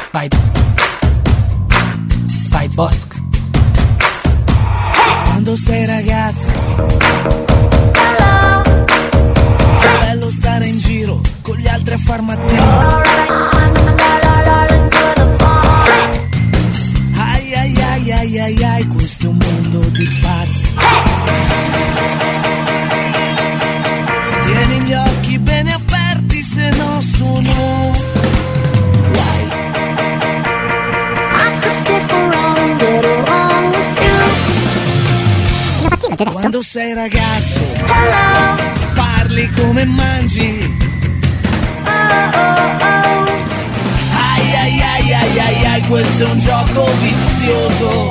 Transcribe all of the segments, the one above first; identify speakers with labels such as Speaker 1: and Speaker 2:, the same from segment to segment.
Speaker 1: Vai. Vai Bosco.
Speaker 2: Quando sei ragazzo, è bello stare in giro con gli altri a far mattino. Ai ai ai ai ai ai, questo è un mondo di pazzi. Tieni gli occhi bene aperti, se no sono guai. Quando sei ragazzo, parli come mangi. Ai ai ai ai ai ai, questo è un gioco vizioso.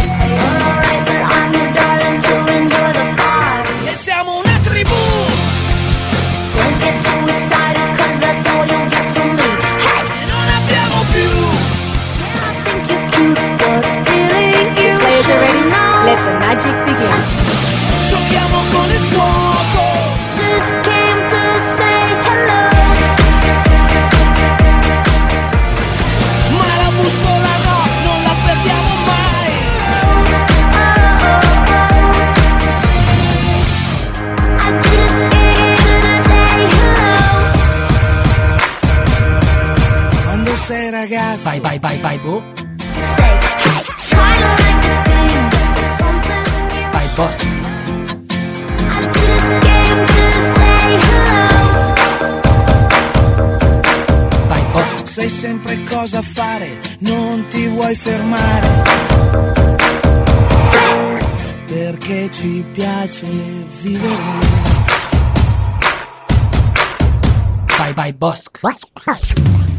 Speaker 2: E siamo una tribù. Don't get too excited, 'cause that's all you'll get from me. Hey, e non abbiamo più. I think you're cute, but really you.
Speaker 3: Players are ready now. Let the magic begin.
Speaker 2: Giochiamo con il fuoco.
Speaker 3: Just came to say hello.
Speaker 2: Ma la bussola no, non la perdiamo mai.
Speaker 3: I just came to say hello.
Speaker 2: Quando sei ragazzo,
Speaker 1: Vai, vai, vai, vai, boh.
Speaker 3: Say hey, kinda like this game, but there's something you.
Speaker 1: Vai Bosco.
Speaker 3: I just came to say hello.
Speaker 1: Vai Bosco.
Speaker 2: sai sempre cosa fare, non ti vuoi fermare. Perché ci piace vivere.
Speaker 1: Vai, vai, Bosco.